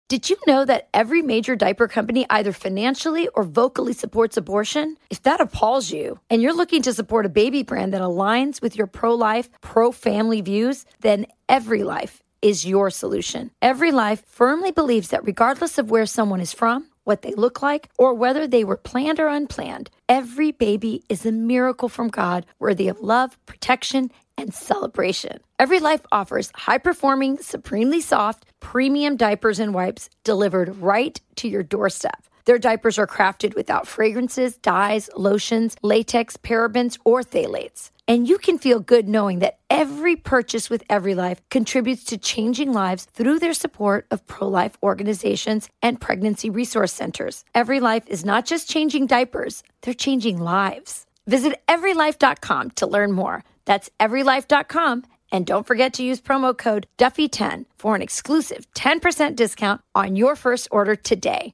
Did you know that every major diaper company either financially or vocally supports abortion? If that appalls you and you're looking to support a baby brand that aligns with your pro-life, pro-family views, then EveryLife is your solution. EveryLife firmly believes that regardless of where someone is from, what they look like, or whether they were planned or unplanned, every baby is a miracle from God worthy of love, protection, and celebration. EveryLife offers high-performing, supremely soft, premium diapers and wipes delivered right to your doorstep. Their diapers are crafted without fragrances, dyes, lotions, latex, parabens, or phthalates. And you can feel good knowing that every purchase with EveryLife contributes to changing lives through their support of pro-life organizations and pregnancy resource centers. EveryLife is not just changing diapers, they're changing lives. Visit everylife.com to learn more. That's everylife.com. And don't forget to use promo code Duffy10 for an exclusive 10% discount on your first order today.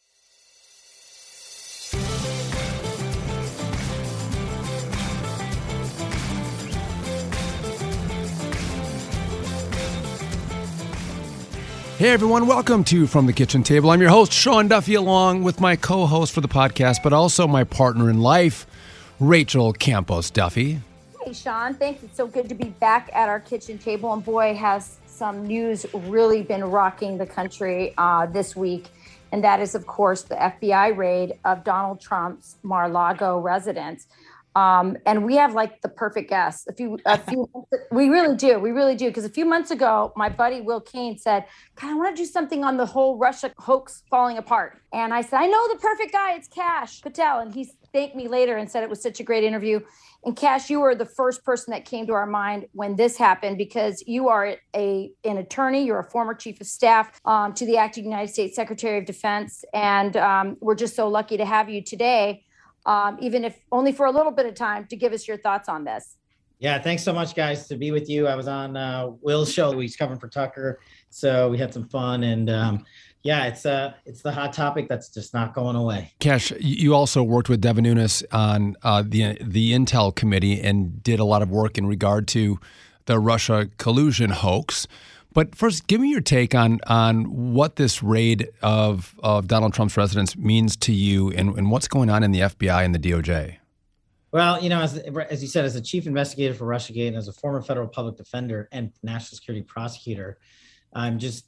Hey everyone, welcome to From the Kitchen Table. I'm your host, Sean Duffy, along with my co-host for the podcast, but also my partner in life, Rachel Campos Duffy. Hey Sean, thanks. It's so good to be back at our kitchen table. And boy, has some news really been rocking the country this week. And that is, of course, the FBI raid of Donald Trump's Mar-a-Lago residence. And we have like the perfect guest. We really do. Because a few months ago, my buddy Will Kane said, God, I want to do something on the whole Russia hoax falling apart. And I said, I know the perfect guy. It's Kash Patel. And he thanked me later and said it was such a great interview. And Kash, you were the first person that came to our mind when this happened, because you are an attorney. You're a former chief of staff to the acting United States Secretary of Defense. And we're just so lucky to have you today. Even if only for a little bit of time, to give us your thoughts on this. Yeah, thanks so much, guys, to be with you. I was on Will's show. He's covering for Tucker, so we had some fun. And it's the hot topic that's just not going away. Kash, you also worked with Devin Nunes on the Intel Committee and did a lot of work in regard to the Russia collusion hoax. But first, give me your take on what this raid of Donald Trump's residence means to you and what's going on in the FBI and the DOJ. Well, as you said, as a chief investigator for Russiagate and as a former federal public defender and national security prosecutor, I'm just,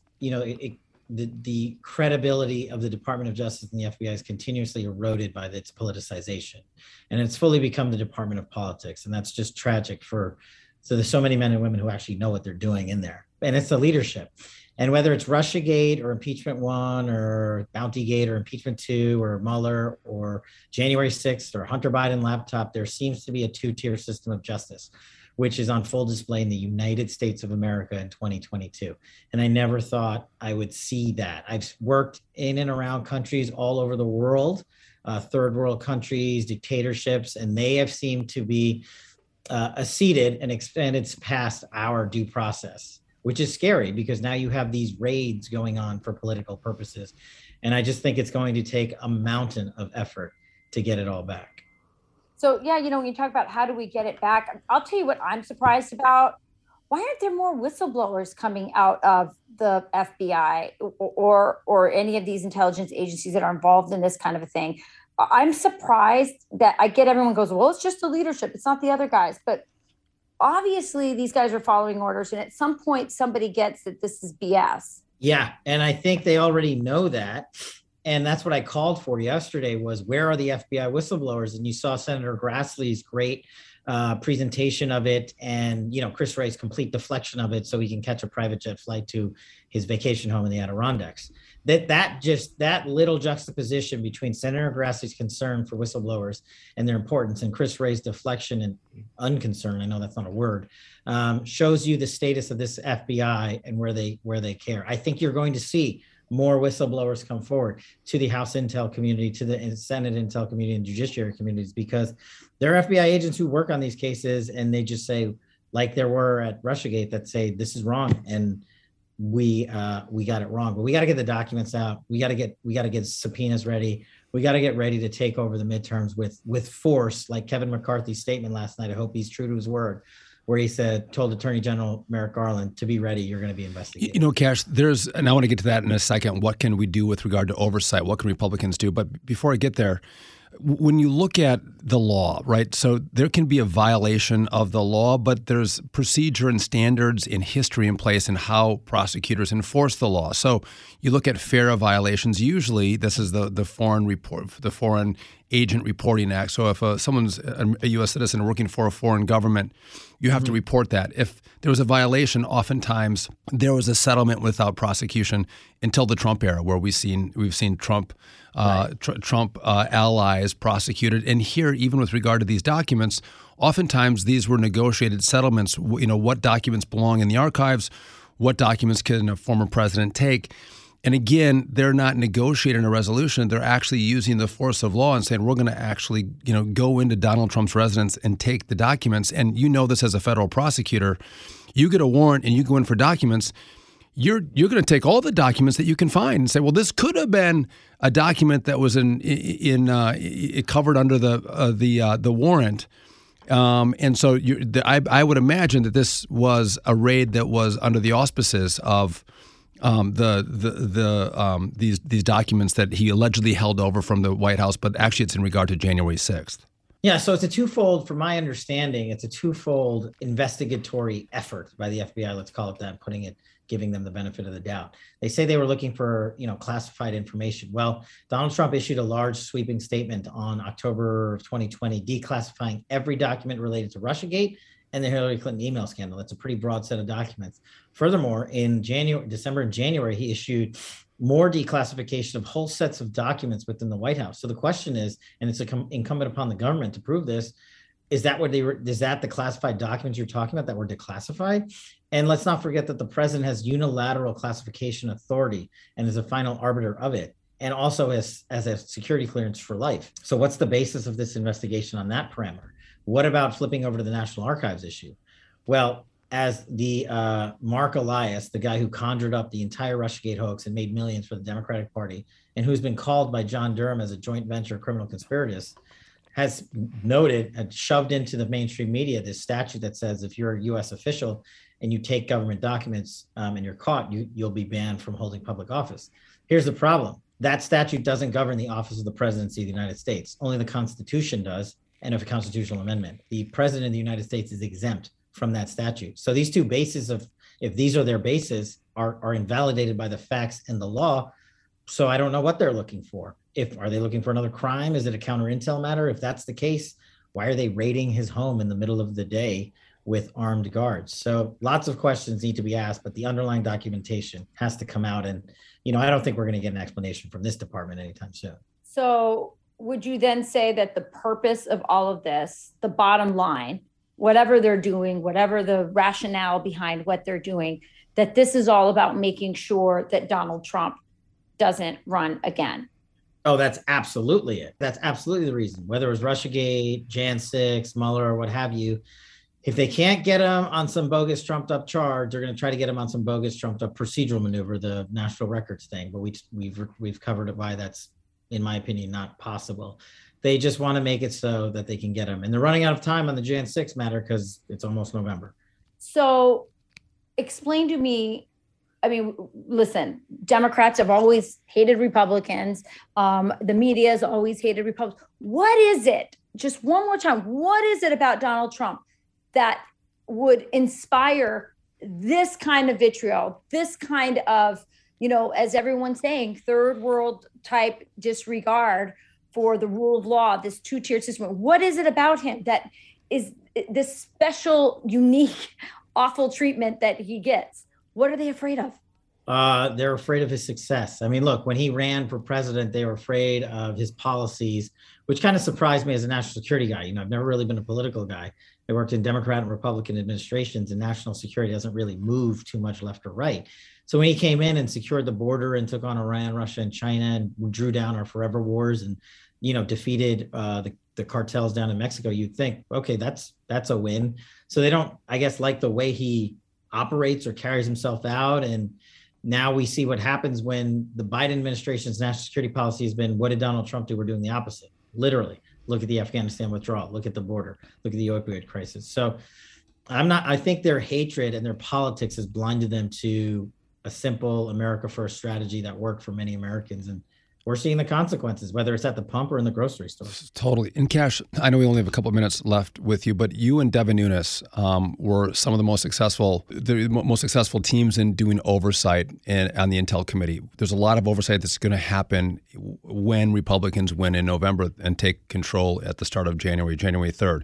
the credibility of the Department of Justice and the FBI is continuously eroded by its politicization. And it's fully become the Department of Politics. And that's just tragic so there's so many men and women who actually know what they're doing in there. And it's the leadership. And whether it's Russiagate or Impeachment 1 or Bountygate or Impeachment 2 or Mueller or January 6th or Hunter Biden laptop, there seems to be a two-tier system of justice, which is on full display in the United States of America in 2022. And I never thought I would see that. I've worked in and around countries all over the world, third world countries, dictatorships, and they have seemed to be acceded and expanded past our due process, which is scary because now you have these raids going on for political purposes. And I just think it's going to take a mountain of effort to get it all back. So, yeah, when you talk about how do we get it back, I'll tell you what I'm surprised about. Why aren't there more whistleblowers coming out of the FBI or any of these intelligence agencies that are involved in this kind of a thing? I'm surprised that I get everyone goes, well, it's just the leadership. It's not the other guys. But obviously, these guys are following orders. And at some point, somebody gets that this is BS. Yeah. And I think they already know that. And that's what I called for yesterday was, where are the FBI whistleblowers? And you saw Senator Grassley's great presentation of it and, Chris Wright's complete deflection of it so he can catch a private jet flight to his vacation home in the Adirondacks. That little juxtaposition between Senator Grassley's concern for whistleblowers and their importance and Chris Wright's deflection and unconcern, I know that's not a word, shows you the status of this FBI and where they care. I think you're going to see more whistleblowers come forward to the House Intel community, to the Senate Intel community and judiciary communities, because there are FBI agents who work on these cases and they just say, like there were at Russiagate, that say this is wrong and we got it wrong. But we got to get the documents out. We got to get subpoenas ready. We got to get ready to take over the midterms with force, like Kevin McCarthy's statement last night. I hope he's true to his word. where he told Attorney General Merrick Garland to be ready. You're going to be investigated. You know, Kash, and I want to get to that in a second. What can we do with regard to oversight? What can Republicans do? But before I get there, when you look at the law, right, so there can be a violation of the law, but there's procedure and standards in history in place in how prosecutors enforce the law. So you look at FARA violations. Usually, this is the Foreign Agent Reporting Act. So if someone's a U.S. citizen working for a foreign government, you have to report that. If there was a violation, oftentimes there was a settlement without prosecution until the Trump era, where we've seen Trump allies prosecuted. And here, even with regard to these documents, oftentimes these were negotiated settlements. You know, what documents belong in the archives, what documents can a former president take. And again, they're not negotiating a resolution. They're actually using the force of law and saying, we're going to actually, go into Donald Trump's residence and take the documents. And you know this as a federal prosecutor. You get a warrant and you go in for documents. You're going to take all the documents that you can find and say, well, this could have been a document that was covered under the warrant. And so I would imagine that this was a raid that was under the auspices of these documents that he allegedly held over from the White House, but actually it's in regard to January 6th. Yeah, so it's a twofold, from my understanding, it's a twofold investigatory effort by the FBI, let's call it that, giving them the benefit of the doubt. They say they were looking for, classified information. Well, Donald Trump issued a large sweeping statement on October of 2020, declassifying every document related to Russiagate and the Hillary Clinton email scandal. That's a pretty broad set of documents. Furthermore, in December and January, he issued more declassification of whole sets of documents within the White House. So the question is, and it's incumbent upon the government to prove this, is that the classified documents you're talking about that were declassified? And let's not forget that the president has unilateral classification authority and is a final arbiter of it, and also as a security clearance for life. So what's the basis of this investigation on that parameter? What about flipping over to the National Archives issue? Well, as the Mark Elias, the guy who conjured up the entire Russiagate hoax and made millions for the Democratic Party, and who's been called by John Durham as a joint venture criminal conspiratist, has noted and shoved into the mainstream media this statute that says if you're a U.S. official and you take government documents and you're caught, you'll be banned from holding public office. Here's the problem. That statute doesn't govern the office of the presidency of the United States. Only the Constitution does, and a constitutional amendment. The president of the United States is exempt from that statute. So these two bases if these are their bases, are invalidated by the facts and the law. So I don't know what they're looking for. Are they looking for another crime? Is it a counter intel matter? If that's the case, why are they raiding his home in the middle of the day with armed guards? So lots of questions need to be asked, but the underlying documentation has to come out. And, I don't think we're going to get an explanation from this department anytime soon. So would you then say that the purpose of all of this, the bottom line, whatever they're doing, whatever the rationale behind what they're doing, that this is all about making sure that Donald Trump doesn't run again? Oh, that's absolutely it. That's absolutely the reason. Whether it was Russiagate, Jan 6, Mueller, or what have you, if they can't get him on some bogus trumped up charge, they're going to try to get him on some bogus trumped up procedural maneuver, the national records thing. But we've covered it why that's, in my opinion, not possible. They just want to make it so that they can get him. And they're running out of time on the Jan 6 matter because it's almost November. So explain to me, listen, Democrats have always hated Republicans. The media has always hated Republicans. What is it? Just one more time. What is it about Donald Trump that would inspire this kind of vitriol, this kind of, as everyone's saying, third world type disregard for the rule of law, this two-tiered system? What is it about him that is this special, unique, awful treatment that he gets? What are they afraid of? They're afraid of his success. Look, when he ran for president, they were afraid of his policies, which kind of surprised me as a national security guy. I've never really been a political guy. I worked in Democrat and Republican administrations, and national security doesn't really move too much left or right. So when he came in and secured the border and took on Iran, Russia, and China, and drew down our forever wars and, defeated the cartels down in Mexico, you'd think, okay, that's a win. So they don't, I guess, like the way he operates or carries himself out. And now we see what happens when the Biden administration's national security policy has been, what did Donald Trump do? We're doing the opposite. Literally, look at the Afghanistan withdrawal, look at the border, look at the opioid crisis. So I think their hatred and their politics has blinded them to a simple America First strategy that worked for many Americans. And we're seeing the consequences, whether it's at the pump or in the grocery store. Totally. And Cash, I know we only have a couple of minutes left with you, but you and Devin Nunes were some of the most successful teams in doing oversight on the Intel Committee. There's a lot of oversight that's going to happen when Republicans win in November and take control at the start of January 3rd.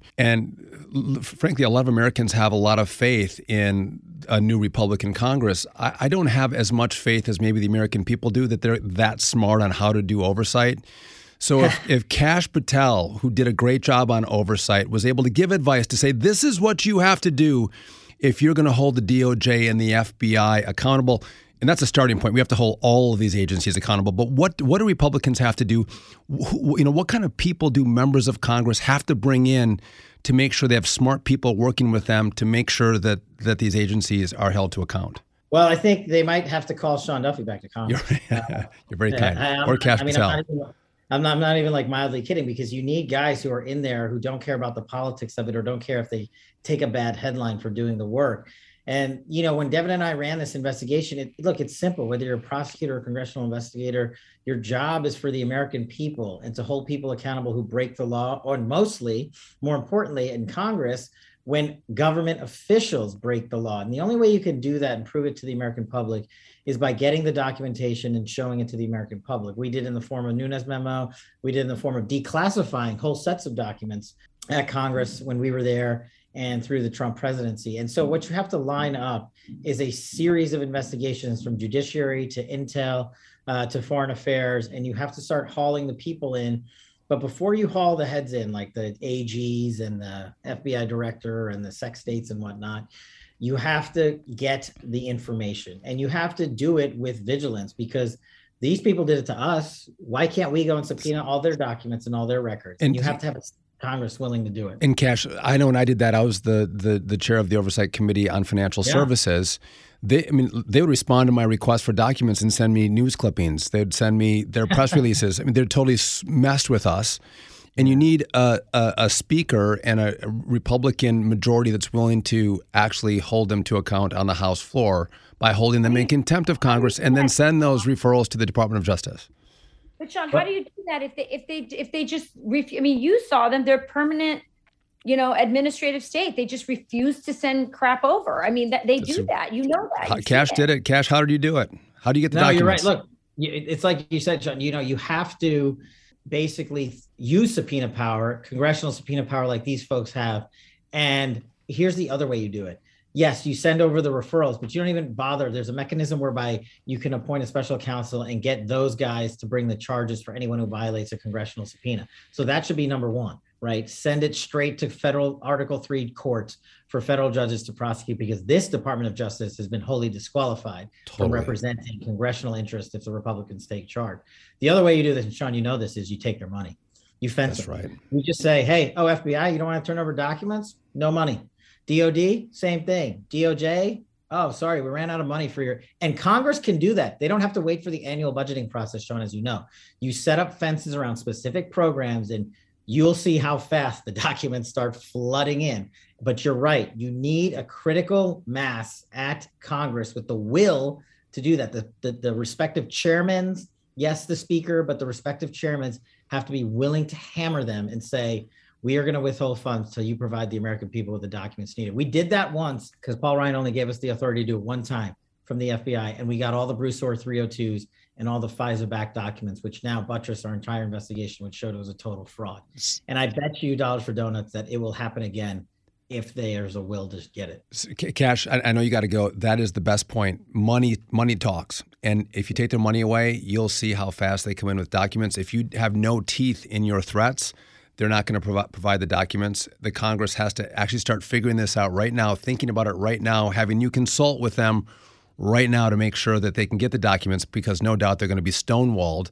And frankly, a lot of Americans have a lot of faith in a new Republican Congress. I don't have as much faith as maybe the American people do that they're that smart on how to do oversight. So if Kash Patel, who did a great job on oversight, was able to give advice to say, this is what you have to do if you're going to hold the DOJ and the FBI accountable, and that's a starting point. We have to hold all of these agencies accountable. But what do Republicans have to do? What kind of people do members of Congress have to bring in to make sure they have smart people working with them to make sure that these agencies are held to account? Well, I think they might have to call Sean Duffy back to Congress. You're very kind. Or Kash Patel. I'm not even like mildly kidding, because you need guys who are in there who don't care about the politics of it or don't care if they take a bad headline for doing the work. And, when Devin and I ran this investigation, it's simple. Whether you're a prosecutor or congressional investigator, your job is for the American people and to hold people accountable who break the law, or mostly, more importantly, in Congress, when government officials break the law. And the only way you can do that and prove it to the American public is by getting the documentation and showing it to the American public. We did in the form of Nunes memo. We did in the form of declassifying whole sets of documents at Congress when we were there and through the Trump presidency. And so what you have to line up is a series of investigations from judiciary to intel to foreign affairs, and you have to start hauling the people in. But before you haul the heads in, like the AGs and the FBI director and the sex states and whatnot, you have to get the information, and you have to do it with vigilance, because these people did it to us. Why can't we go and subpoena all their documents and all their records? And you have to have Congress willing to do it. And Kash, I know when I did that, I was the chair of the Oversight Committee on Financial Services. They would respond to my request for documents and send me news clippings. They'd send me their press releases. They're totally messed with us. And you need a speaker and a Republican majority that's willing to actually hold them to account on the House floor by holding them in contempt of Congress, and then send those referrals to the Department of Justice. But Sean, how do you do that if they just refuse? You saw them; they're permanent, administrative state. They just refuse to send crap over. They do that. You know that. Kash did it. Kash, how did you do it? How do you get the documents? You're right. Look, it's like you said, Sean. You have to basically use subpoena power, congressional subpoena power, like these folks have. And here's the other way you do it. Yes, you send over the referrals, but you don't even bother. There's a mechanism whereby you can appoint a special counsel and get those guys to bring the charges for anyone who violates a congressional subpoena. So that should be number one, right? Send it straight to federal Article 3 courts for federal judges to prosecute, because this Department of Justice has been wholly disqualified from representing congressional interests if the Republicans take charge. The other way you do this, and Sean, you know this, is you take their money. You fence them. Right. You just say, hey, FBI, you don't want to turn over documents? No money. DOD, same thing. DOJ, oh, sorry, we ran out of money for your, and Congress can do that. They don't have to wait for the annual budgeting process, Sean, as you know. You set up fences around specific programs and you'll see how fast the documents start flooding in. But you're right. You need a critical mass at Congress with the will to do that. The respective chairmen, yes, the speaker, but the respective chairmen have to be willing to hammer them and say, we are going to withhold funds till you provide the American people with the documents needed. We did that once because Paul Ryan only gave us the authority to do it one time from the FBI, and we got all the Bruce Ohr 302s and all the FISA-backed documents, which now buttress our entire investigation, which showed it was a total fraud. And I bet you dollars for donuts that it will happen again if there's a will to get it. Kash, I know you got to go. That is the best point. Money talks. And if you take their money away, you'll see how fast they come in with documents. If you have no teeth in your threats, they're not going to provide the documents. The Congress has to actually start figuring this out right now, thinking about it right now, having you consult with them right now to make sure that they can get the documents, because no doubt they're going to be stonewalled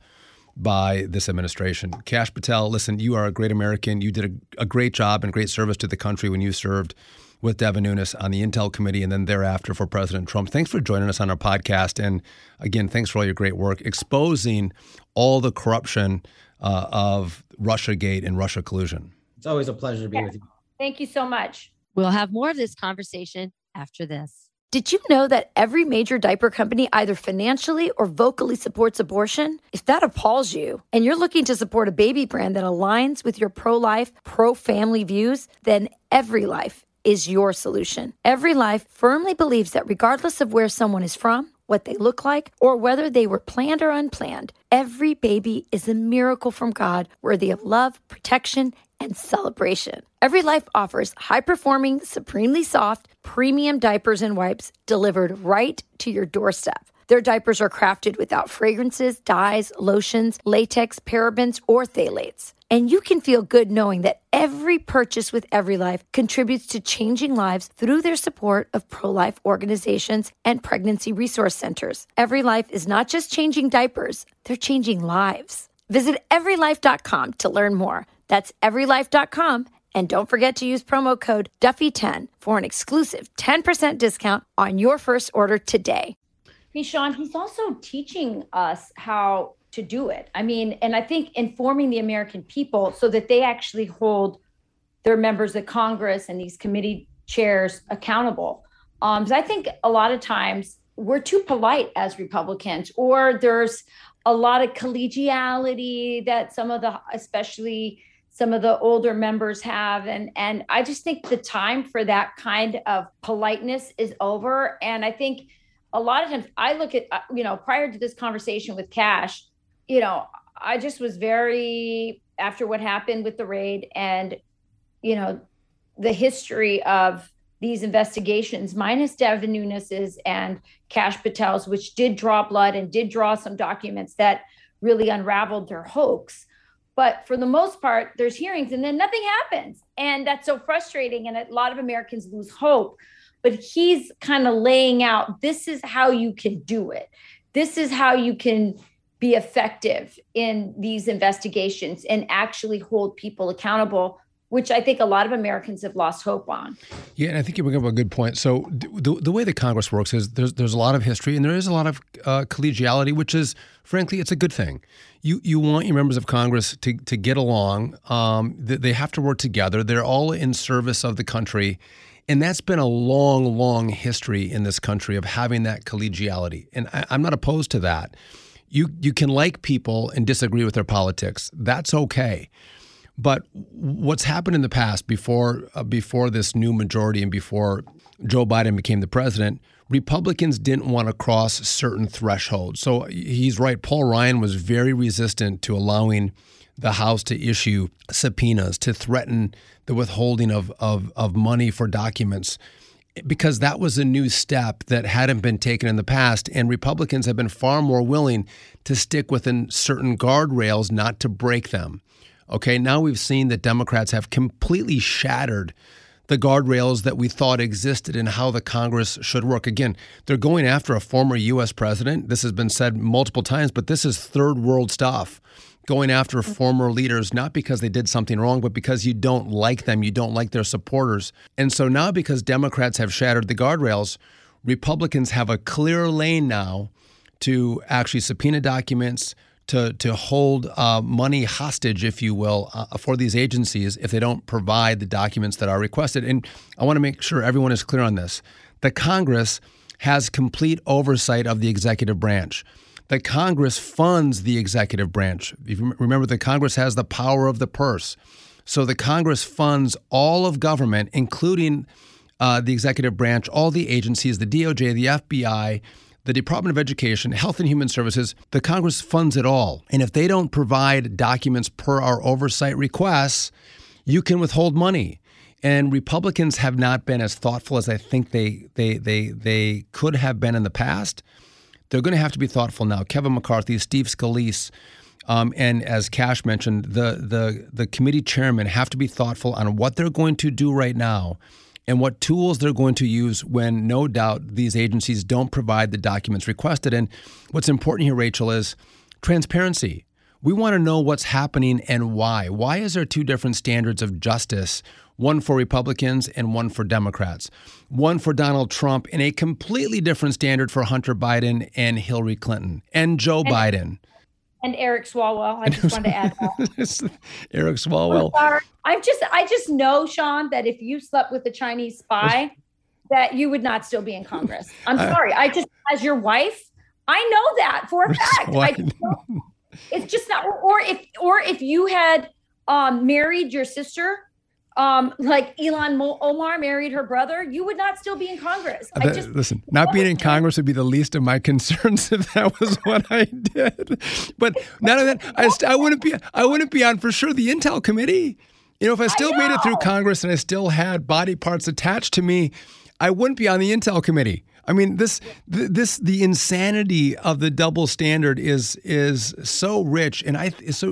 by this administration. Kash Patel, listen, you are a great American. You did a great job and great service to the country when you served with Devin Nunes on the Intel Committee and then thereafter for President Trump. Thanks for joining us on our podcast. And again, thanks for all your great work exposing all the corruption of Russiagate and Russia collusion. It's always a pleasure to be with you. Thank you so much. We'll have more of this conversation after this. Did you know that every major diaper company either financially or vocally supports abortion? If that appalls you and you're looking to support a baby brand that aligns with your pro-life, pro-family views, then EveryLife is your solution. EveryLife firmly believes that regardless of where someone is from, what they look like, or whether they were planned or unplanned, every baby is a miracle from God, worthy of love, protection, and celebration. EveryLife offers high-performing, supremely soft, premium diapers and wipes delivered right to your doorstep. Their diapers are crafted without fragrances, dyes, lotions, latex, parabens, or phthalates. And you can feel good knowing that every purchase with EveryLife contributes to changing lives through their support of pro-life organizations and pregnancy resource centers. EveryLife is not just changing diapers, they're changing lives. Visit everylife.com to learn more. That's everylife.com. And don't forget to use promo code Duffy10 for an exclusive 10% discount on your first order today. Hey, Sean, he's also teaching us how to do it. I mean, and I think informing the American people so that they actually hold their members of Congress and these committee chairs accountable. So I think a lot of times we're too polite as Republicans, or there's a lot of collegiality that especially some of the older members have. And I just think the time for that kind of politeness is over. And I think a lot of times I look at, prior to this conversation with Kash, I just was after what happened with the raid and, the history of these investigations, minus Devin Nunes's and Kash Patel's, which did draw blood and did draw some documents that really unraveled their hoax. But for the most part, there's hearings and then nothing happens. And that's so frustrating. And a lot of Americans lose hope. But he's kind of laying out, this is how you can do it. This is how you can be effective in these investigations and actually hold people accountable, which I think a lot of Americans have lost hope on. Yeah, and I think you bring up a good point. So the way that Congress works is there's a lot of history and there is a lot of collegiality, which is, frankly, it's a good thing. You want your members of Congress to get along. They have to work together. They're all in service of the country. And that's been a long, long history in this country of having that collegiality. And I'm not opposed to that. You can like people and disagree with their politics. That's okay. But what's happened in the past before this new majority and before Joe Biden became the president, Republicans didn't want to cross certain thresholds. So he's right. Paul Ryan was very resistant to allowing the House to issue subpoenas, to threaten the withholding of money for documents, because that was a new step that hadn't been taken in the past. And Republicans have been far more willing to stick within certain guardrails, not to break them. Okay, now we've seen that Democrats have completely shattered the guardrails that we thought existed in how the Congress should work. Again, they're going after a former U.S. president. This has been said multiple times, but this is third world stuff. Going after former leaders, not because they did something wrong, but because you don't like them, you don't like their supporters. And so now, because Democrats have shattered the guardrails, Republicans have a clear lane now to actually subpoena documents, to hold money hostage, if you will, for these agencies if they don't provide the documents that are requested. And I want to make sure everyone is clear on this. The Congress has complete oversight of the executive branch. The Congress funds the executive branch. If you remember, the Congress has the power of the purse. So the Congress funds all of government, including the executive branch, all the agencies, the DOJ, the FBI, the Department of Education, Health and Human Services. The Congress funds it all. And if they don't provide documents per our oversight requests, you can withhold money. And Republicans have not been as thoughtful as I think they could have been in the past. They're going to have to be thoughtful now. Kevin McCarthy, Steve Scalise, and as Kash mentioned, the committee chairmen have to be thoughtful on what they're going to do right now and what tools they're going to use when, no doubt, these agencies don't provide the documents requested. And what's important here, Rachel, is transparency. We want to know what's happening and why. Why is there two different standards of justice, one for Republicans and one for Democrats? One for Donald Trump and a completely different standard for Hunter Biden and Hillary Clinton and Joe Biden. And Eric Swalwell. I just wanted to add that. Eric Swalwell. I just know, Sean, that if you slept with a Chinese spy, that you would not still be in Congress. I'm sorry. As your wife, I know that for a fact. It's just not. Or if you had married your sister, like Ilhan Omar married her brother, you would not still be in Congress. Listen, not being in Congress would be the least of my concerns if that was what I did. But none of that. I wouldn't be on for sure the Intel committee. If I still made it through Congress and I still had body parts attached to me, I wouldn't be on the Intel committee. I mean, the insanity of the double standard is so rich, and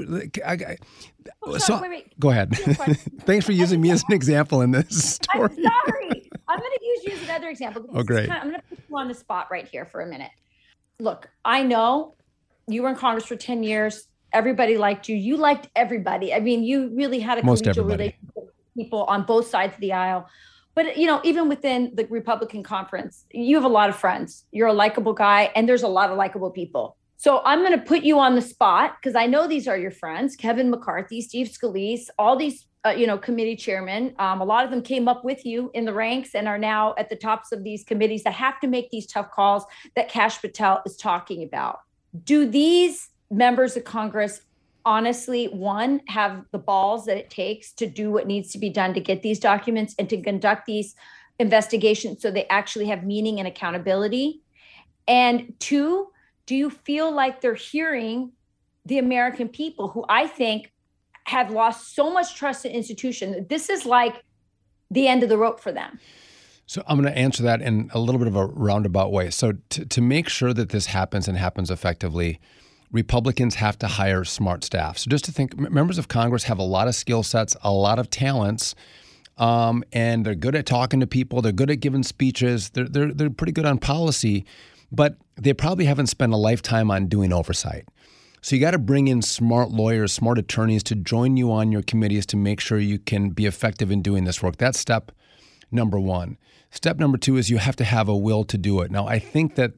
wait. Go ahead. Thanks for using me as an example in this story. I'm sorry. I'm going to use you as another example. Oh, great. I'm going to put you on the spot right here for a minute. Look, I know you were in Congress for 10 years. Everybody liked you. You liked everybody. I mean, you really had a collegial relationship with people on both sides of the aisle. But, even within the Republican conference, you have a lot of friends. You're a likable guy, and there's a lot of likable people. So I'm going to put you on the spot because I know these are your friends, Kevin McCarthy, Steve Scalise, all these, committee chairmen. A lot of them came up with you in the ranks and are now at the tops of these committees that have to make these tough calls that Kash Patel is talking about. Do these members of Congress honestly, one, have the balls that it takes to do what needs to be done to get these documents and to conduct these investigations so they actually have meaning and accountability? And two, do you feel like they're hearing the American people who I think have lost so much trust in institutions that this is like the end of the rope for them? So I'm going to answer that in a little bit of a roundabout way. So to make sure that this happens and happens effectively, Republicans have to hire smart staff. So just to think, members of Congress have a lot of skill sets, a lot of talents, and they're good at talking to people. They're good at giving speeches. They're pretty good on policy, but they probably haven't spent a lifetime on doing oversight. So you got to bring in smart lawyers, smart attorneys to join you on your committees to make sure you can be effective in doing this work. That's step number one. Step number two is you have to have a will to do it. Now, I think that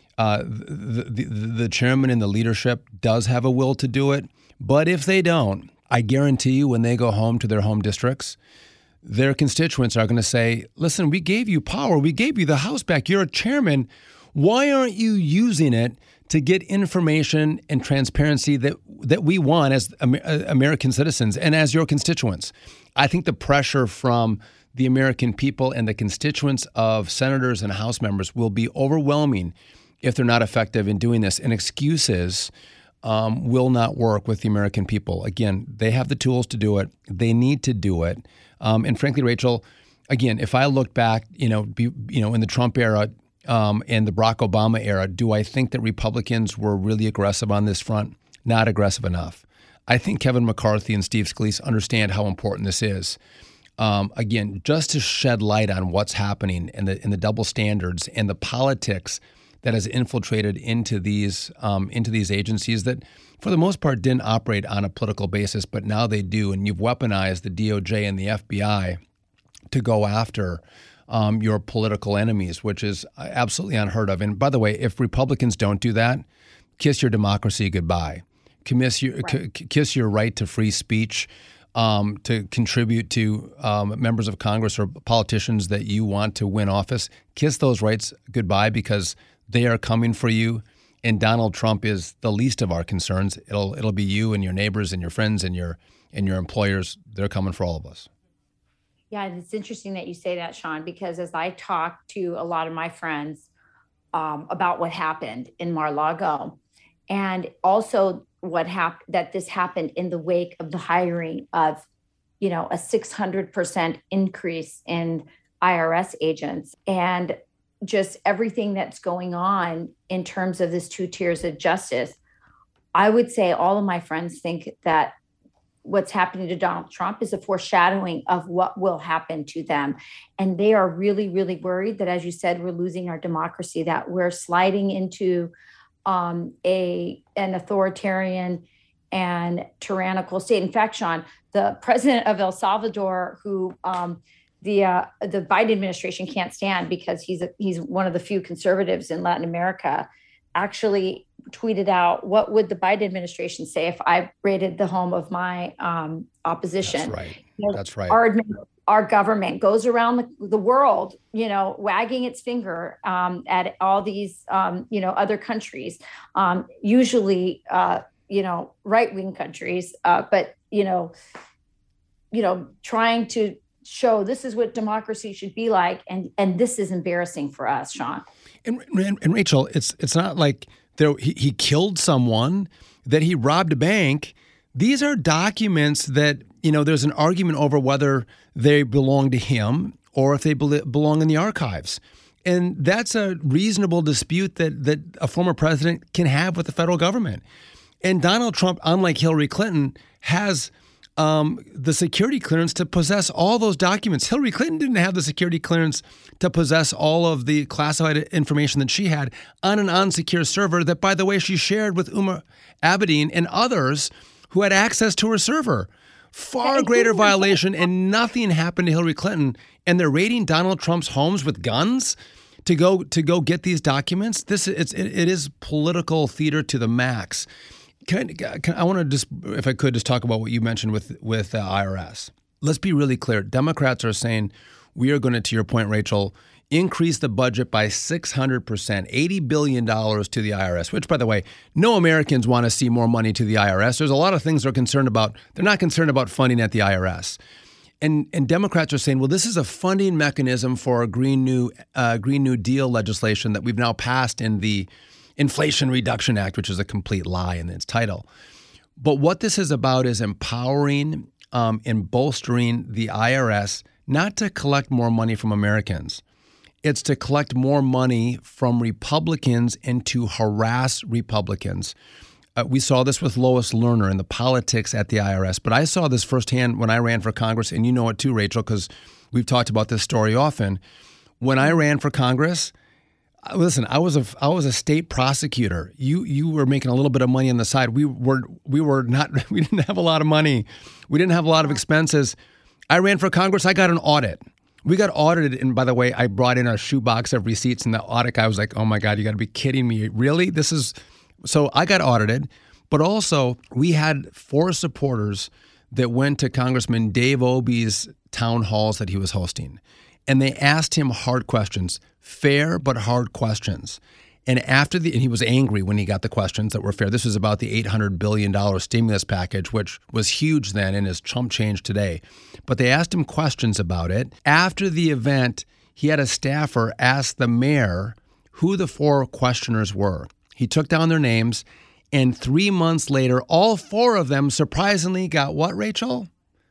the chairman and the leadership does have a will to do it. But if they don't, I guarantee you when they go home to their home districts, their constituents are going to say, listen, we gave you power. We gave you the House back. You're a chairman. Why aren't you using it to get information and transparency that we want as American citizens and as your constituents? I think the pressure from the American people and the constituents of senators and House members will be overwhelming if they're not effective in doing this. And excuses will not work with the American people. Again, they have the tools to do it. They need to do it. And frankly, Rachel, again, if I look back, in the Trump era and the Barack Obama era, do I think that Republicans were really aggressive on this front? Not aggressive enough. I think Kevin McCarthy and Steve Scalise understand how important this is. Again, just to shed light on what's happening and the double standards and the politics that has infiltrated into these agencies that, for the most part, didn't operate on a political basis, but now they do. And you've weaponized the DOJ and the FBI to go after your political enemies, which is absolutely unheard of. And by the way, if Republicans don't do that, kiss your democracy goodbye. Kiss your right to free speech, to contribute to members of Congress or politicians that you want to win office. Kiss those rights goodbye because they are coming for you, and Donald Trump is the least of our concerns. It'll be you and your neighbors and your friends and your employers. They're coming for all of us. Yeah, and it's interesting that you say that, Sean, because as I talk to a lot of my friends about what happened in Mar-a-Lago, and also that this happened in the wake of the hiring of, a 600% increase in IRS agents, and just everything that's going on in terms of this 2 tiers of justice, I would say all of my friends think that what's happening to Donald Trump is a foreshadowing of what will happen to them. And they are really, really worried that, as you said, we're losing our democracy, that we're sliding into an authoritarian and tyrannical state. In fact, Sean, the president of El Salvador, who the Biden administration can't stand because he's one of the few conservatives in Latin America, actually tweeted out, what would the Biden administration say if I raided the home of my opposition? That's right. That's right. Our government goes around the world, wagging its finger at all these, other countries, usually, right-wing countries, but, trying to show this is what democracy should be like. And this is embarrassing for us, Sean. And Rachel, it's not like he killed someone, that he robbed a bank. These are documents that, there's an argument over whether they belong to him or if they belong in the archives. And that's a reasonable dispute that a former president can have with the federal government. And Donald Trump, unlike Hillary Clinton, has the security clearance to possess all those documents. Hillary Clinton didn't have the security clearance to possess all of the classified information that she had on an unsecure server that, by the way, she shared with Umar Abedin and others who had access to her server. Far greater violation, and nothing happened to Hillary Clinton. And they're raiding Donald Trump's homes with guns to go get these documents. It is political theater to the max. I want to just, if I could, just talk about what you mentioned with IRS. Let's be really clear. Democrats are saying we are going to your point, Rachel, increase the budget by 600%, $80 billion to the IRS, which, by the way, no Americans want to see more money to the IRS. There's a lot of things they're concerned about. They're not concerned about funding at the IRS. And Democrats are saying, well, this is a funding mechanism for a Green New Deal legislation that we've now passed in the Inflation Reduction Act, which is a complete lie in its title. But what this is about is empowering and bolstering the IRS, not to collect more money from Americans. It's to collect more money from Republicans and to harass Republicans. We saw this with Lois Lerner and the politics at the IRS, but I saw this firsthand when I ran for Congress, and you know it too, Rachel, because we've talked about this story often. When I ran for Congress, listen, I was a state prosecutor. You were making a little bit of money on the side. We didn't have a lot of money. We didn't have a lot of expenses. I ran for Congress. I got an audit. We got audited, and by the way, I brought in a shoebox of receipts, and the audit guy was like, "Oh my God, you got to be kidding me! Really? So I got audited, but also we had 4 supporters that went to Congressman Dave Obey's town halls that he was hosting, and they asked him hard questions, fair but hard questions. And and he was angry when he got the questions that were fair. This was about the $800 billion stimulus package, which was huge then and is chump change today. But they asked him questions about it. After the event, he had a staffer ask the mayor who the 4 questioners were. He took down their names, and 3 months later, all 4 of them surprisingly got what, Rachel?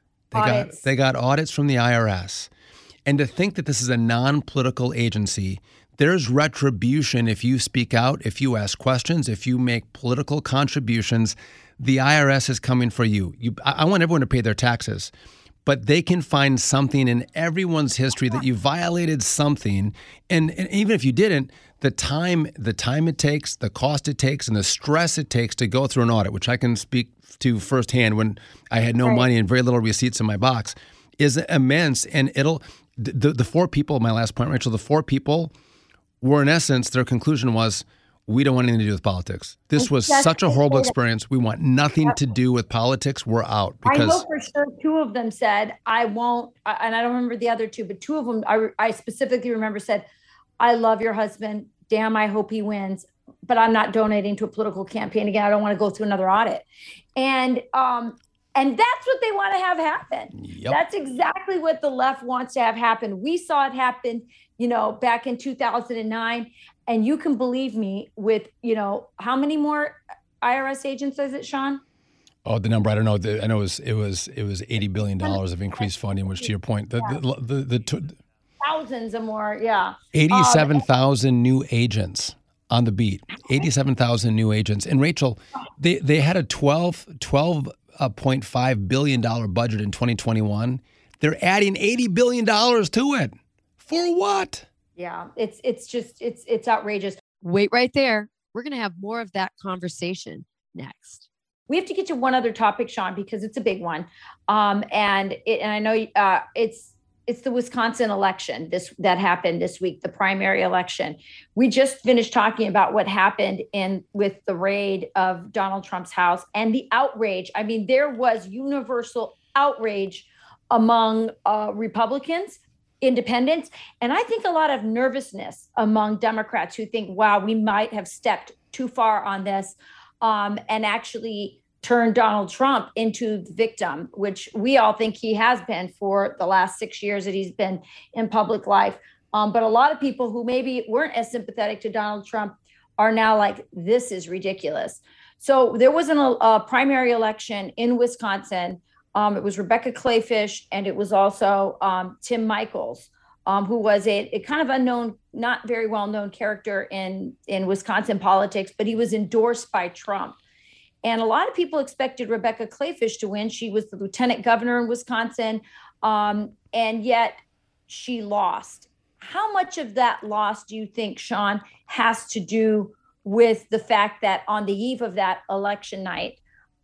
They got audits from the IRS. And to think that this is a non-political agency, there's retribution if you speak out, if you ask questions, if you make political contributions. The IRS is coming for you. I want everyone to pay their taxes, but they can find something in everyone's history that you violated something. And even if you didn't, the time it takes, the cost it takes, and the stress it takes to go through an audit, which I can speak to firsthand when I had no money and very little receipts in my box, is immense. And the 4 people, my last point, Rachel, the 4 people were, in essence, their conclusion was, we don't want anything to do with politics. This was such a horrible experience. We want nothing to do with politics. We're out. I know for sure 2 of them said, I won't, and I don't remember the other 2, but 2 of them, I specifically remember said, I love your husband. Damn, I hope he wins, but I'm not donating to a political campaign again. I don't want to go through another audit. And that's what they want to have happen. Yep. That's exactly what the left wants to have happen. We saw it happen, back in 2009. And you can believe me with, how many more IRS agents is it, Sean? Oh, the number, I don't know. I know it was $80 billion of increased funding, which, to your point, thousands or more, yeah. 87,000 new agents on the beat. 87,000 new agents. And Rachel, they had a $12.5 billion budget in 2021. They're adding $80 billion to it. For what? Yeah, it's outrageous. Wait right there. We're going to have more of that conversation next. We have to get to one other topic, Sean, because it's a big one. And I know it's it's the Wisconsin election that happened this week, the primary election. We just finished talking about what happened with the raid of Donald Trump's house and the outrage. I mean, there was universal outrage among Republicans, independents, and I think a lot of nervousness among Democrats who think, wow, we might have stepped too far on this, and actually turned Donald Trump into the victim, which we all think he has been for the last 6 years that he's been in public life. But a lot of people who maybe weren't as sympathetic to Donald Trump are now like, this is ridiculous. So there was a primary election in Wisconsin. It was Rebecca Kleefisch, and it was also Tim Michels, who was a kind of unknown, not very well-known character in Wisconsin politics, but he was endorsed by Trump. And a lot of people expected Rebecca Kleefisch to win. She was the lieutenant governor in Wisconsin, and yet she lost. How much of that loss do you think, Sean, has to do with the fact that on the eve of that election night,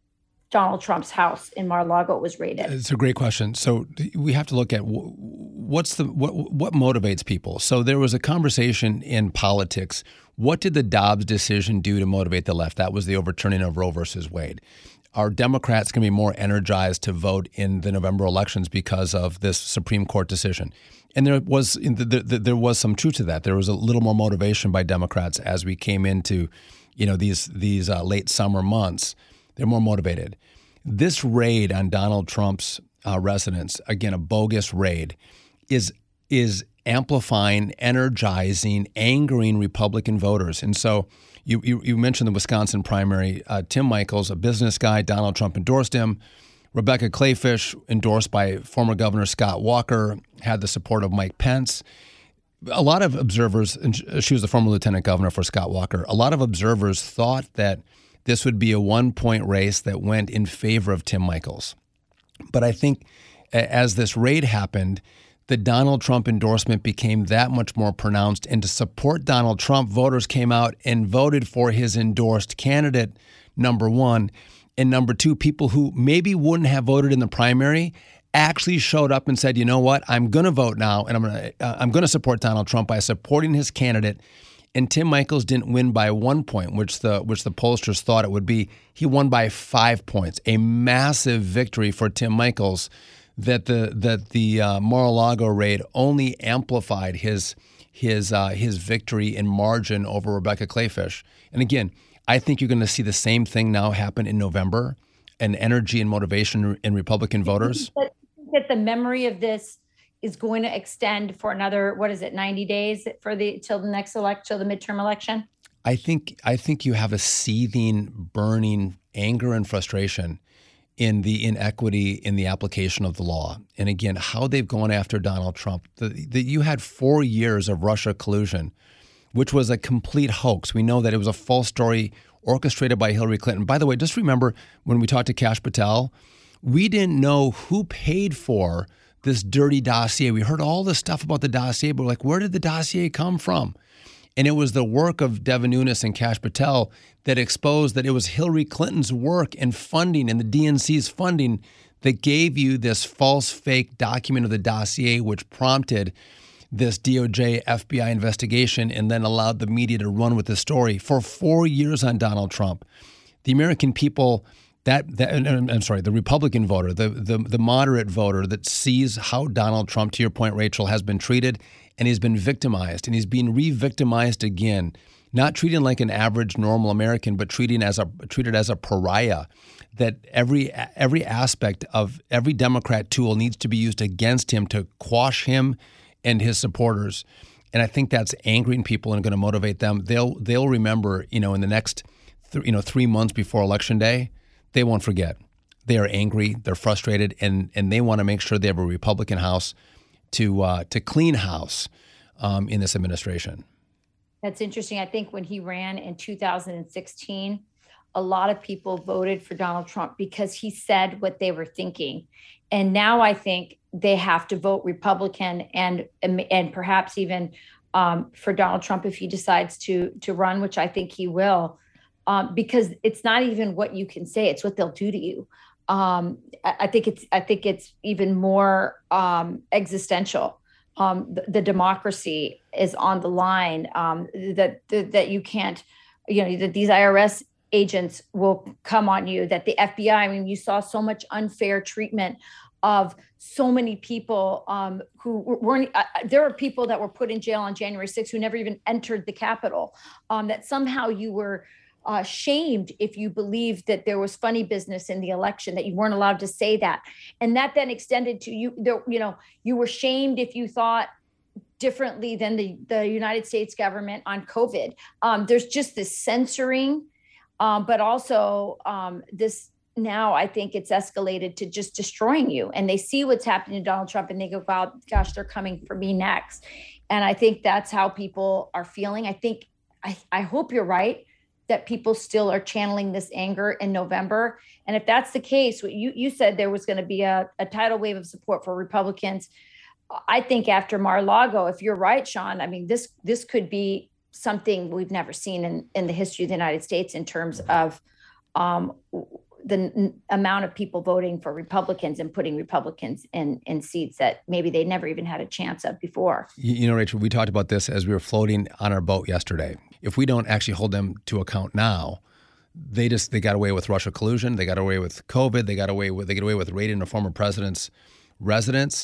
Donald Trump's house in Mar-a-Lago was raided? It's a great question. So we have to look at what motivates people. So there was a conversation in politics. What did the Dobbs decision do to motivate the left? That was the overturning of Roe versus Wade. Are Democrats going to be more energized to vote in the November elections because of this Supreme Court decision? And there was some truth to that. There was a little more motivation by Democrats as we came into, these late summer months. They're more motivated. This raid on Donald Trump's residence, again, a bogus raid, is amplifying, energizing, angering Republican voters. And so you mentioned the Wisconsin primary. Tim Michels, a business guy, Donald Trump endorsed him. Rebecca Kleefisch, endorsed by former Governor Scott Walker, had the support of Mike Pence. A lot of observers, and she was the former lieutenant governor for Scott Walker, a lot of observers thought that this would be a one-point race that went in favor of Tim Michels. But I think as this raid happened, the Donald Trump endorsement became that much more pronounced. And to support Donald Trump, voters came out and voted for his endorsed candidate, number one. And number two, people who maybe wouldn't have voted in the primary actually showed up and said, you know what, I'm going to vote now, and I'm going to support Donald Trump by supporting his candidate. And Tim Michels didn't win by 1 point, which the pollsters thought it would be. He won by 5 points, a massive victory for Tim Michels. That the Mar-a-Lago raid only amplified his victory in margin over Rebecca Kleefisch. And again, I think you're going to see the same thing now happen in November, an energy and motivation in Republican voters. That the memory of this is going to extend for another, 90 days till the midterm election? I think you have a seething, burning anger and frustration in the inequity in the application of the law. And again, how they've gone after Donald Trump. You had 4 years of Russia collusion, which was a complete hoax. We know that it was a false story orchestrated by Hillary Clinton. By the way, just remember when we talked to Kash Patel, we didn't know who paid for this dirty dossier. We heard all this stuff about the dossier, but we're like, where did the dossier come from? And it was the work of Devin Nunes and Kash Patel that exposed that it was Hillary Clinton's work and funding and the DNC's funding that gave you this false fake document of the dossier, which prompted this DOJ FBI investigation and then allowed the media to run with the story for 4 years on Donald Trump. The American people, the Republican voter, the moderate voter that sees how Donald Trump, to your point, Rachel, has been treated, and he's been victimized, and he's being re-victimized again, not treated like an average, normal American, but treated as a pariah. That every aspect of every Democrat tool needs to be used against him to quash him and his supporters. And I think that's angering people and going to motivate them. They'll remember, in the next 3 months before Election Day, they won't forget. They are angry, they're frustrated, and they want to make sure they have a Republican House to clean house in this administration. That's interesting. I think when he ran in 2016, a lot of people voted for Donald Trump because he said what they were thinking. And now I think they have to vote Republican and perhaps even for Donald Trump if he decides to run, which I think he will, because it's not even what you can say, it's what they'll do to you. I think it's even more existential. The democracy is on the line. That you can't, that these IRS agents will come on you. That the FBI. I mean, you saw so much unfair treatment of so many people who weren't. There were people that were put in jail on January 6th who never even entered the Capitol. That somehow you were shamed if you believed that there was funny business in the election, that you weren't allowed to say that. And that then extended to you, you were shamed if you thought differently than the United States government on COVID. There's just this censoring, but also this now I think it's escalated to just destroying you. And they see what's happening to Donald Trump and they go, wow, gosh, they're coming for me next. And I think that's how people are feeling. I hope you're right, that people still are channeling this anger in November. And if that's the case, what you said there was going to be a tidal wave of support for Republicans. I think after Mar-a-Lago, if you're right, Sean, I mean, this could be something we've never seen in the history of the United States in terms of the amount of people voting for Republicans and putting Republicans in seats that maybe they never even had a chance of before. Rachel, we talked about this as we were floating on our boat yesterday. If we don't actually hold them to account now, they got away with Russia collusion. They got away with COVID. They get away with raiding a former president's residence.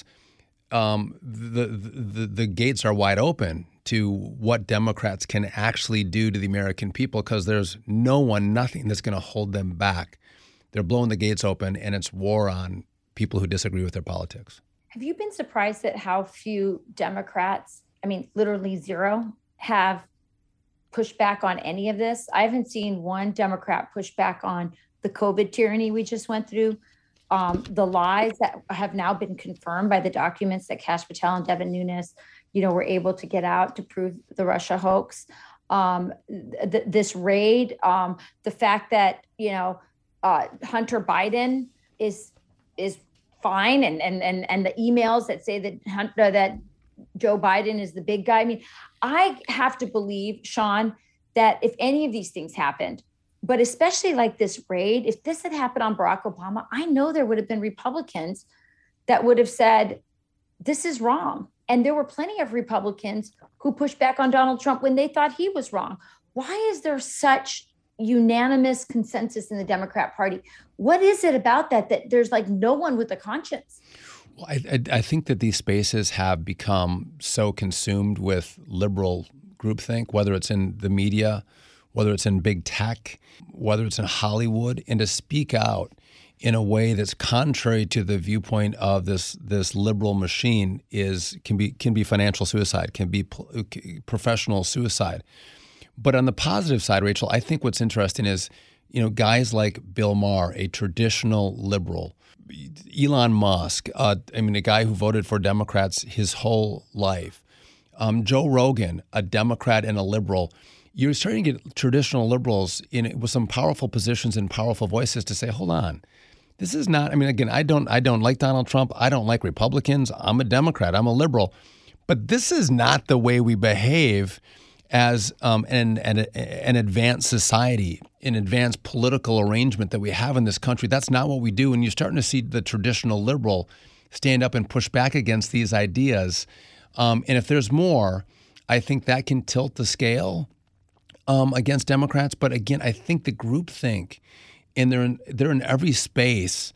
The gates are wide open to what Democrats can actually do to the American people, because there's nothing that's going to hold them back. They're blowing the gates open, and it's war on people who disagree with their politics. Have you been surprised at how few Democrats, I mean, literally zero, have pushed back on any of this? I haven't seen one Democrat push back on the COVID tyranny we just went through, the lies that have now been confirmed by the documents that Kash Patel and Devin Nunes, were able to get out to prove the Russia hoax. This raid, the fact that, Hunter Biden is fine, and the emails that say that Joe Biden is the big guy. I mean, I have to believe, Sean, that if any of these things happened, but especially like this raid, if this had happened on Barack Obama, I know there would have been Republicans that would have said, this is wrong. And there were plenty of Republicans who pushed back on Donald Trump when they thought he was wrong. Why is there such unanimous consensus in the Democrat Party? What is it about that there's like no one with a conscience? Well, I think that these spaces have become so consumed with liberal groupthink, whether it's in the media, whether it's in big tech, whether it's in Hollywood, and to speak out in a way that's contrary to the viewpoint of this liberal machine can be financial suicide, can be professional suicide. But on the positive side, Rachel, I think what's interesting is, guys like Bill Maher, a traditional liberal, Elon Musk, a guy who voted for Democrats his whole life, Joe Rogan, a Democrat and a liberal. You're starting to get traditional liberals with some powerful positions and powerful voices to say, hold on, this is not, I don't like Donald Trump. I don't like Republicans. I'm a Democrat. I'm a liberal. But this is not the way we behave as an advanced society, an advanced political arrangement that we have in this country. That's not what we do. And you're starting to see the traditional liberal stand up and push back against these ideas. And if there's more, I think that can tilt the scale against Democrats. But again, I think the groupthink, and they're in every space,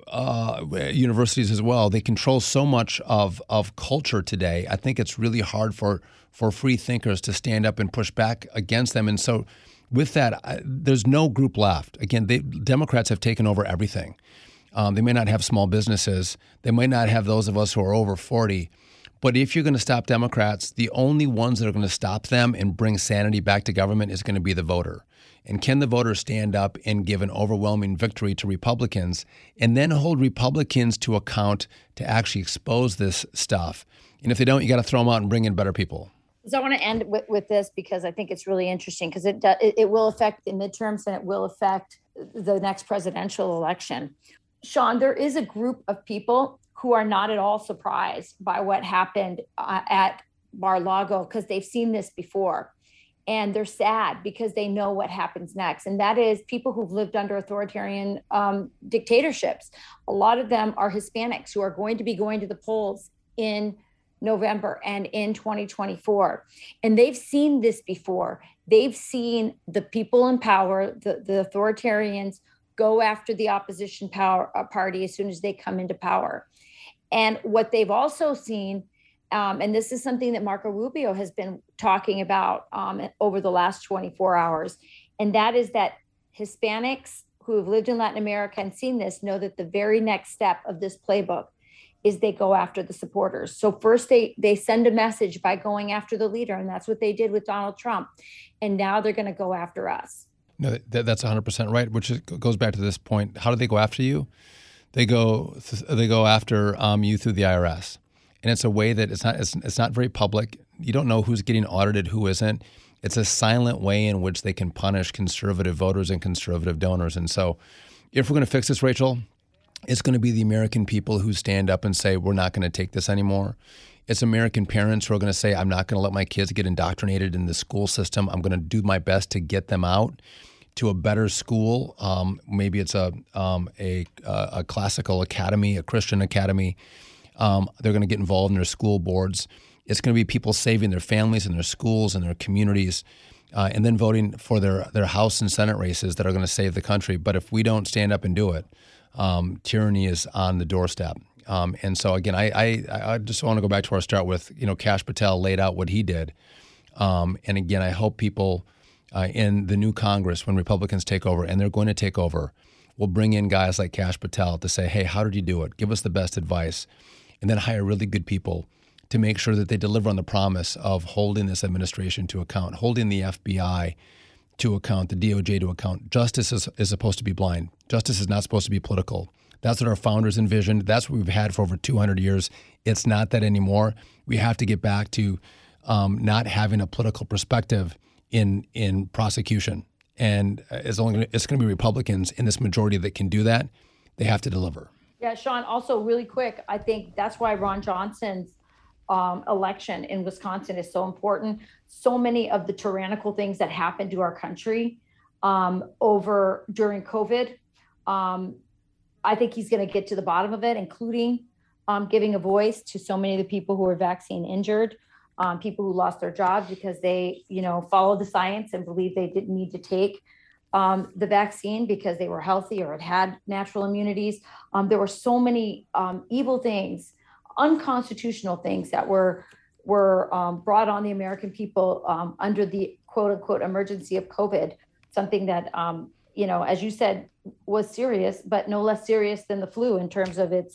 universities as well. They control so much of culture today. I think it's really hard for free thinkers to stand up and push back against them. And so with that, there's no group left. Again, Democrats have taken over everything. They may not have small businesses. They might not have those of us who are over 40. But if you're going to stop Democrats, the only ones that are going to stop them and bring sanity back to government is going to be the voter. And can the voter stand up and give an overwhelming victory to Republicans and then hold Republicans to account to actually expose this stuff? And if they don't, you got to throw them out and bring in better people. So I want to end with this because I think it's really interesting because it will affect the midterms and it will affect the next presidential election. Sean, there is a group of people who are not at all surprised by what happened at Mar-a-Lago because they've seen this before. And they're sad because they know what happens next. And that is people who've lived under authoritarian dictatorships. A lot of them are Hispanics who are going to be going to the polls in November and in 2024. And they've seen this before. They've seen the people in power, the authoritarians, go after the opposition party as soon as they come into power. And what they've also seen, and this is something that Marco Rubio has been talking about over the last 24 hours, and that is that Hispanics who have lived in Latin America and seen this know that the very next step of this playbook is they go after the supporters. So first they send a message by going after the leader, and that's what they did with Donald Trump. And now they're going to go after us. No, that's 100% right, which goes back to this point. How do they go after you? They go after you through the IRS. And it's a way that it's not very public. You don't know who's getting audited, who isn't. It's a silent way in which they can punish conservative voters and conservative donors. And so if we're going to fix this, Rachel, it's going to be the American people who stand up and say, we're not going to take this anymore. It's American parents who are going to say, I'm not going to let my kids get indoctrinated in the school system. I'm going to do my best to get them out to a better school. Maybe it's a classical academy, a Christian academy. They're going to get involved in their school boards. It's going to be people saving their families and their schools and their communities, and then voting for their House and Senate races that are going to save the country. But if we don't stand up and do it, tyranny is on the doorstep. And so again, I just want to go back to our start with, Kash Patel laid out what he did. And again, I hope people in the new Congress, when Republicans take over, and they're going to take over, will bring in guys like Kash Patel to say, hey, how did you do it? Give us the best advice. And then hire really good people to make sure that they deliver on the promise of holding this administration to account, holding the FBI to account, the DOJ to account. Justice is supposed to be blind. Justice is not supposed to be political. That's what our founders envisioned. That's what we've had for over 200 years. It's not that anymore. We have to get back to not having a political perspective in prosecution. And it's going to be Republicans in this majority that can do that. They have to deliver. Yeah, Sean, also really quick, I think that's why Ron Johnson's election in Wisconsin is so important. So many of the tyrannical things that happened to our country during COVID, I think he's going to get to the bottom of it, including giving a voice to so many of the people who are vaccine injured, people who lost their jobs because they, followed the science and believed they didn't need to take the vaccine because they were healthy or had natural immunities. There were so many evil things, unconstitutional things that were brought on the American people under the quote unquote emergency of COVID, something that, as you said, was serious, but no less serious than the flu in terms of its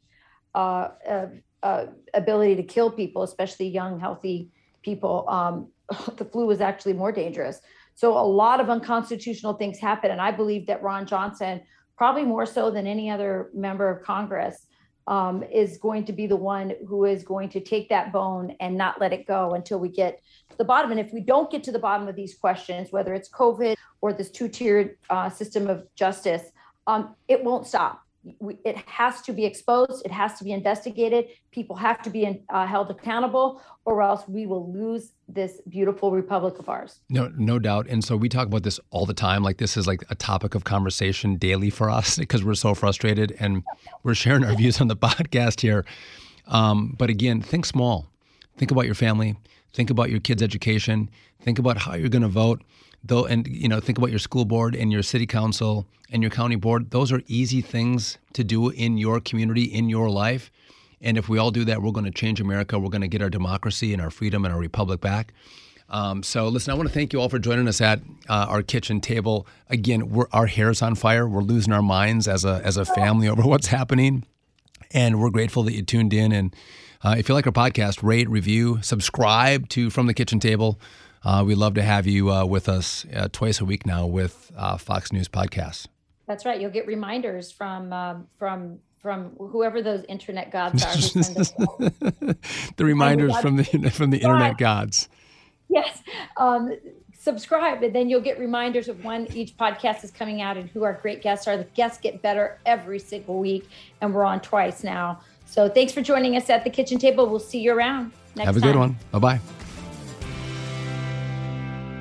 ability to kill people, especially young, healthy people. The flu was actually more dangerous. So a lot of unconstitutional things happen. And I believe that Ron Johnson, probably more so than any other member of Congress, is going to be the one who is going to take that bone and not let it go until we get to the bottom. And if we don't get to the bottom of these questions, whether it's COVID or this two-tiered system of justice, it won't stop. It has to be exposed. It has to be investigated. People have to be held accountable, or else we will lose this beautiful republic of ours. No doubt. And so we talk about this all the time. Like this is like a topic of conversation daily for us because we're so frustrated and we're sharing our views on the podcast here. But again, think small. Think about your family. Think about your kids' education. Think about how you're going to vote. Think about your school board and your city council and your county board. Those are easy things to do in your community, in your life. And if we all do that, we're going to change America. We're going to get our democracy and our freedom and our republic back. So listen, I want to thank you all for joining us at our kitchen table. Again, our hair's on fire. We're losing our minds as a family over what's happening. And we're grateful that you tuned in. And if you like our podcast, rate, review, subscribe to From the Kitchen Table. We'd love to have you with us twice a week now with Fox News podcasts. That's right. You'll get reminders from whoever those internet gods are. Who send us the reminders from the internet gods. Yes. Subscribe, and then you'll get reminders of when each podcast is coming out and who our great guests are. The guests get better every single week, and we're on twice now. So thanks for joining us at the kitchen table. We'll see you around next time. Have a good one. Bye-bye.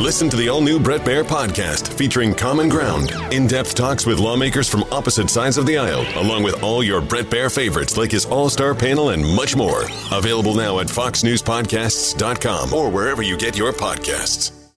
Listen to the all-new Bret Baier podcast featuring Common Ground, in-depth talks with lawmakers from opposite sides of the aisle, along with all your Bret Baier favorites like his all-star panel and much more. Available now at foxnewspodcasts.com or wherever you get your podcasts.